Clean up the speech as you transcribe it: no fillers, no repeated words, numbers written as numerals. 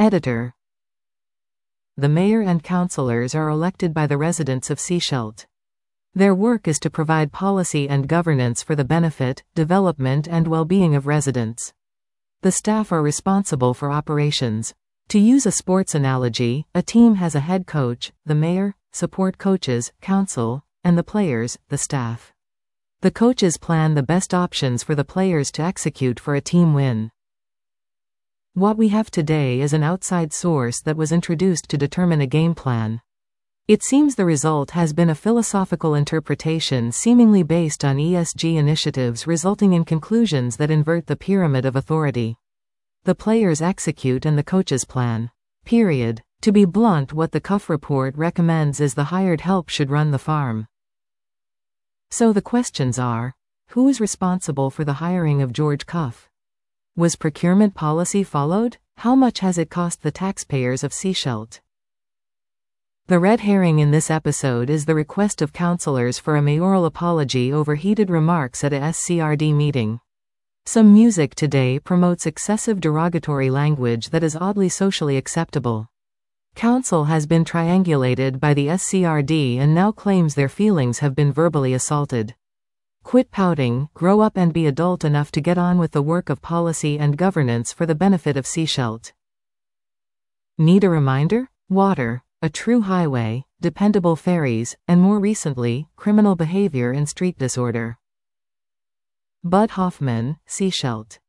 Editor. The mayor and councillors are elected by the residents of Sechelt. Their work is to provide policy and governance for the benefit, development and well-being of residents. The staff are responsible for operations. To use a sports analogy, a team has a head coach, the mayor, support coaches, council, and the players, the staff. The coaches plan the best options for the players to execute for a team win. What we have today is an outside source that was introduced to determine a game plan. It seems the result has been a philosophical interpretation seemingly based on ESG initiatives, resulting in conclusions that invert the pyramid of authority. The players execute and the coaches plan. Period. To be blunt, what the CUF report recommends is the hired help should run the farm. So the questions are: who is responsible for the hiring of George CUF? Was procurement policy followed? How much has it cost the taxpayers of Sechelt? The red herring in this episode is the request of councillors for a mayoral apology over heated remarks at a SCRD meeting. Some music today promotes excessive derogatory language that is oddly socially acceptable. Council has been triangulated by the SCRD and now claims their feelings have been verbally assaulted. Quit pouting, grow up and be adult enough to get on with the work of policy and governance for the benefit of Sechelt. Need a reminder? Water, a true highway, dependable ferries, and more recently, criminal behavior and street disorder. Bud Hoffman, Sechelt.